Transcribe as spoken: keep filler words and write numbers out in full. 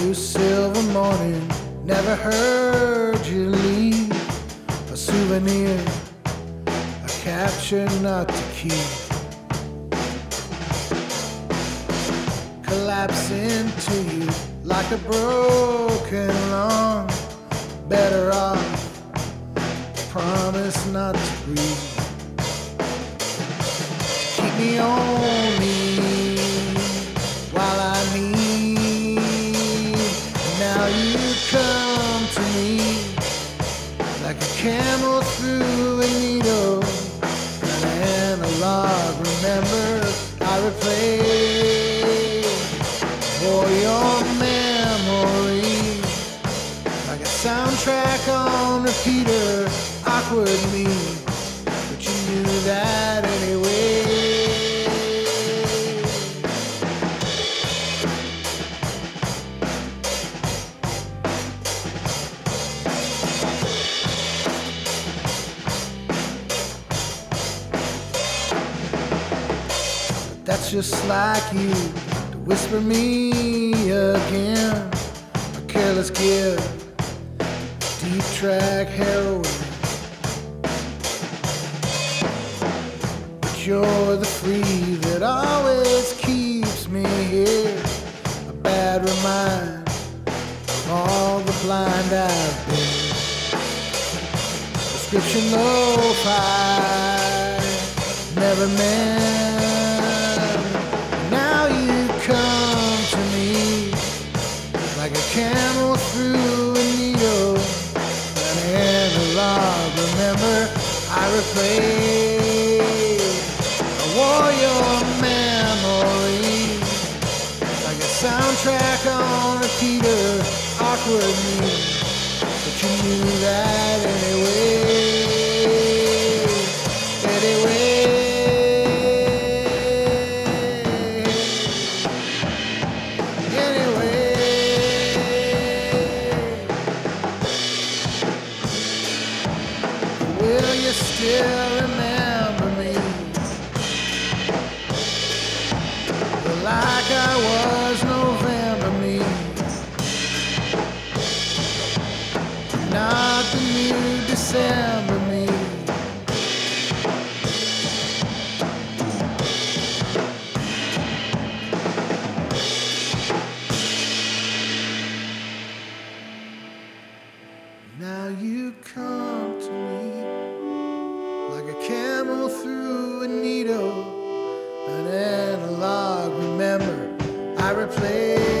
Blue silver morning, never heard you leave. A souvenir, a capture not to keep. Collapse into you like a broken lung. Better off, promise not to breathe. Keep me on me while I need. Now you come to me like a camel through a needle, an analog. Remember, I replay for your memory like a soundtrack on repeater. Awkward me, but you knew that anyway. That's just like you to whisper me again. A careless gift, deep track heroin. But you're the free that always keeps me here. A bad reminder of all the blind I've been. Prescription lo-fi, never meant. Come to me like a camel through a needle, an analog. Remember, I replay. I wore your memory like a soundtrack on repeater. Awkward me, but you knew that anyway. Anyway. Will you still remember me? Like I was November me, not the new December me. Now you come to me like a camel through a needle, an analog. Remember, I replay.